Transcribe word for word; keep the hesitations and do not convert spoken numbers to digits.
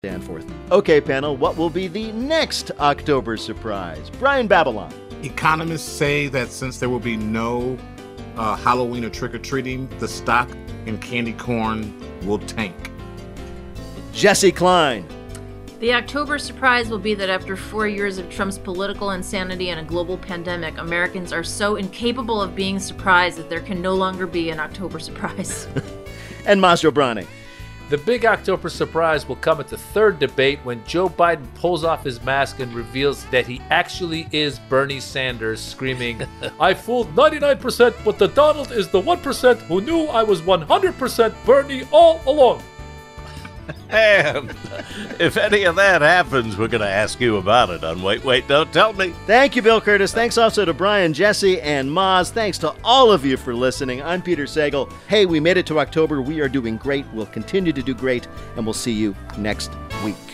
Danforth. Okay, panel, what will be the next October surprise? Brian Babylon. Economists say that since there will be no uh, Halloween or trick-or-treating, the stock in candy corn will tank. Jesse Klein. The October surprise will be that after four years of Trump's political insanity and a global pandemic, Americans are so incapable of being surprised that there can no longer be an October surprise. And Masro Brani. The big October surprise will come at the third debate when Joe Biden pulls off his mask and reveals that he actually is Bernie Sanders, screaming, "I fooled ninety-nine percent, but the Donald is the one percent who knew I was one hundred percent Bernie all along." And if any of that happens, we're going to ask you about it on Wait, Wait, Don't Tell Me. Thank you, Bill Curtis. Thanks also to Brian, Jesse, and Maz. Thanks to all of you for listening. I'm Peter Sagal. Hey, we made it to October. We are doing great. We'll continue to do great, and we'll see you next week.